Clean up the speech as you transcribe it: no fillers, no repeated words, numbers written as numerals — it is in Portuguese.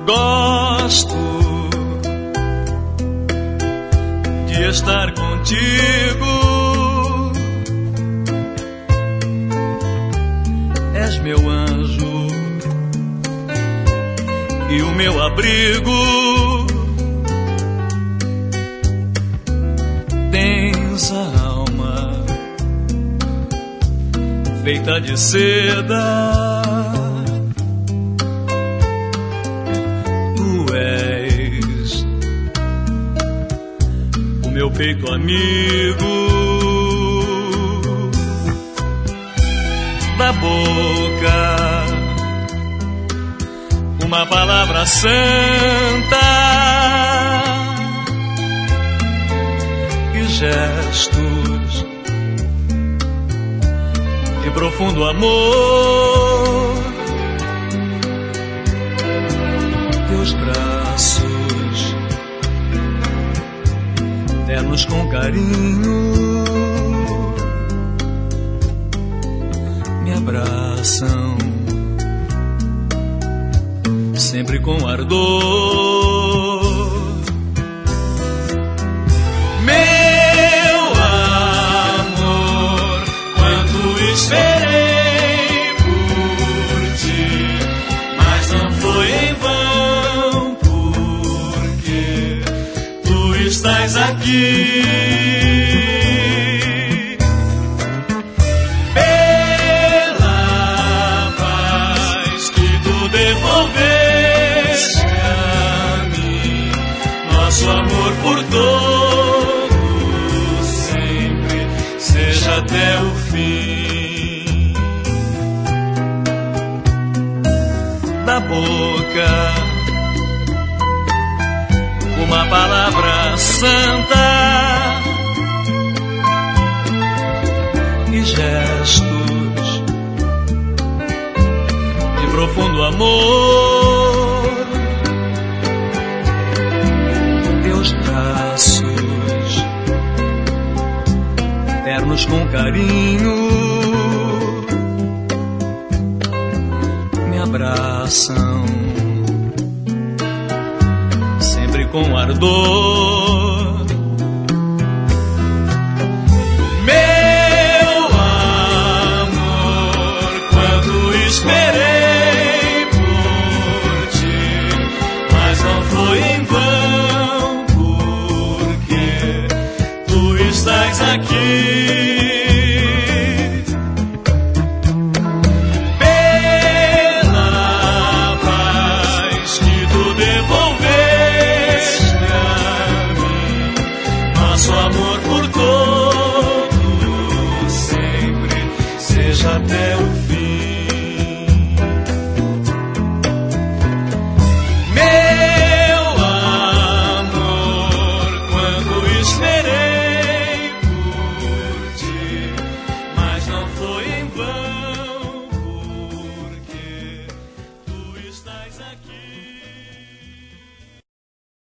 Gosto de estar contigo. És meu anjo e o meu abrigo. Tens a alma feita de seda. Meu peito amigo, da boca uma palavra santa e gestos de profundo amor. Teus braços ternos com carinho me abraçam, sempre com ardor. Meu amor, quanto esperei por ti, mas não foi em vão, porque tu estás aqui. Pela paz que tu devolveste a mim, nosso amor por todos sempre seja até o fim. Da boca uma palavra santa e gestos de profundo amor. Teus braços ternos com carinho me abraçam, com ardor. Meu amor, quando esperei por ti, mas não foi em vão, porque tu estás aqui. Pela paz que tu devolveste, nosso amor por todos sempre seja até o fim.